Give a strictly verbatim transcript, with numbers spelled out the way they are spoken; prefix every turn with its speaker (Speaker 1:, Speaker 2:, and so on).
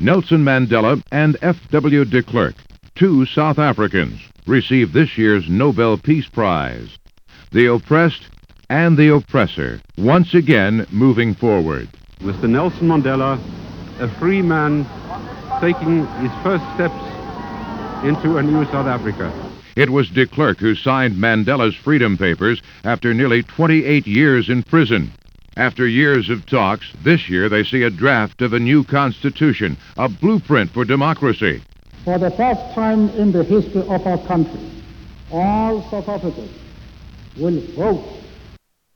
Speaker 1: Nelson Mandela and F W de Klerk, two South Africans, received this year's Nobel Peace Prize. The oppressed and the oppressor, once again moving forward.
Speaker 2: Mister Nelson Mandela, a free man, taking his first steps into a new South Africa.
Speaker 1: It was de Klerk who signed Mandela's freedom papers after nearly twenty-eight years in prison. After years of talks, this year they see a draft of a new constitution, a blueprint for democracy.
Speaker 3: For the first time in the history of our country, all South Africans will vote